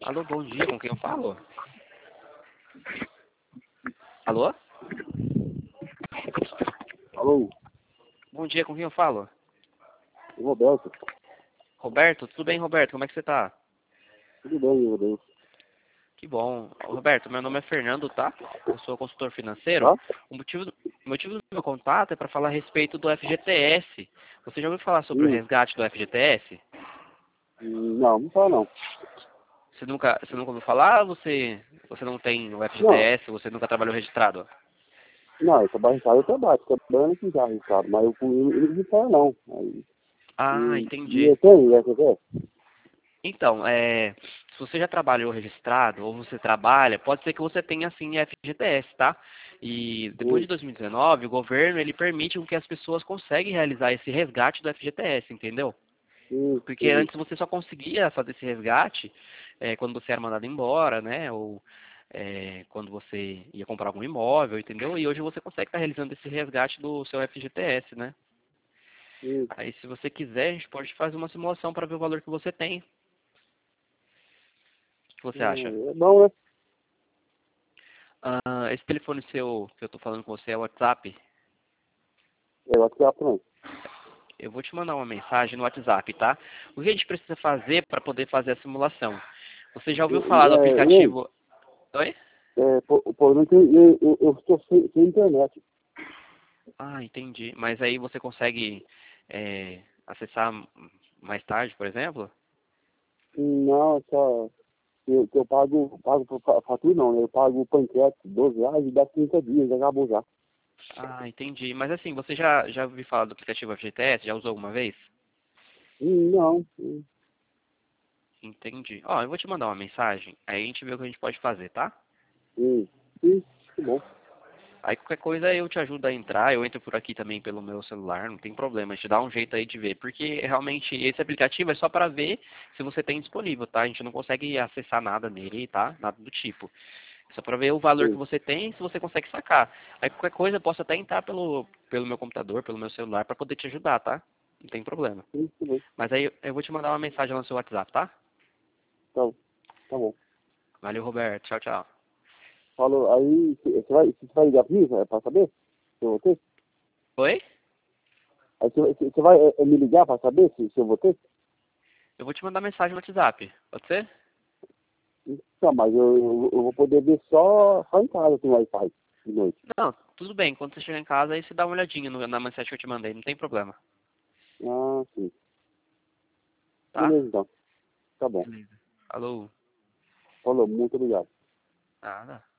Alô, bom dia, com quem eu falo? Alô? Alô, Bom dia, com quem eu falo? Roberto. Roberto? Tudo bem, Roberto? Como é que você tá? Tudo bem, meu Deus. Que bom. Roberto, meu nome é Fernando, tá? Eu sou consultor financeiro. Tá? O motivo do meu contato é para falar a respeito do FGTS. Você já ouviu falar sobre o Hum, resgate do FGTS? não, não fala não. Você nunca ouviu falar? Você não tem o Não, FGTS? Você nunca trabalhou registrado? não, eu trabalho em casa, eu trabalho, trabalhando aqui já, Ricardo, mas eu não fala não. Aí, Ah, e entendi. eu tenho, quer ver? Então, se você já trabalhou registrado ou você trabalha, pode ser que você tenha sim FGTS, tá? E depois Hum, de 2019, o governo ele permite com que as pessoas conseguem realizar esse resgate do FGTS, entendeu? Porque entendi. antes você só conseguia fazer esse resgate quando você era mandado embora, né? Ou quando você ia comprar algum imóvel, entendeu? E hoje você consegue estar realizando esse resgate do seu FGTS, né? Hum, Aí, se você quiser, a gente pode fazer uma simulação para ver o valor que você tem. O que você acha? é bom, né? Esse telefone seu que eu tô falando com você é o WhatsApp. É o WhatsApp também. Eu vou te mandar uma mensagem no WhatsApp, tá? O que a gente precisa fazer para poder fazer a simulação? Você já ouviu falar do Ei, aplicativo? Oi? o problema é que eu estou sem internet. Ah, entendi. Mas aí você consegue acessar mais tarde, por exemplo? Não, é só que eu pago por fatura não, né? Eu pago o panqueque, R$ 12 e dá 30 dias, já acabou já. Ah, entendi. Mas assim, você já ouviu falar do aplicativo FGTS? Já usou alguma vez? Não, Entendi. Ó, eu vou te mandar uma mensagem, aí a gente vê o que a gente pode fazer, tá? sim, sim, que bom. Aí qualquer coisa eu te ajudo a entrar, eu entro por aqui também pelo meu celular, não tem problema, a gente dá um jeito aí de ver, porque realmente esse aplicativo é só para ver se você tem disponível, tá? A gente não consegue acessar nada nele, tá? Nada do tipo. É só para ver o valor que Sim, você tem e se você consegue sacar. Aí qualquer coisa eu posso até entrar pelo meu computador, pelo meu celular para poder te ajudar, tá? Não tem problema. sim, que bom. Mas aí eu vou te mandar uma mensagem lá no seu WhatsApp, tá? Tá, tá bom. Valeu, Roberto. Tchau, tchau. Falou, aí você vai ligar pra mim, pra saber se eu vou ter? Oi? Aí você vai me ligar pra saber se eu vou ter? Eu vou te mandar mensagem no WhatsApp. Pode ser? Não, mas eu vou poder ver só em casa com Wi-Fi de noite. Não, tudo bem. Quando você chegar em casa, aí você dá uma olhadinha na mensagem que eu te mandei. Não tem problema. Ah, sim. Tá? Beleza, então. Tá bom. Beleza. Falou. Falou, muito obrigado. Nada.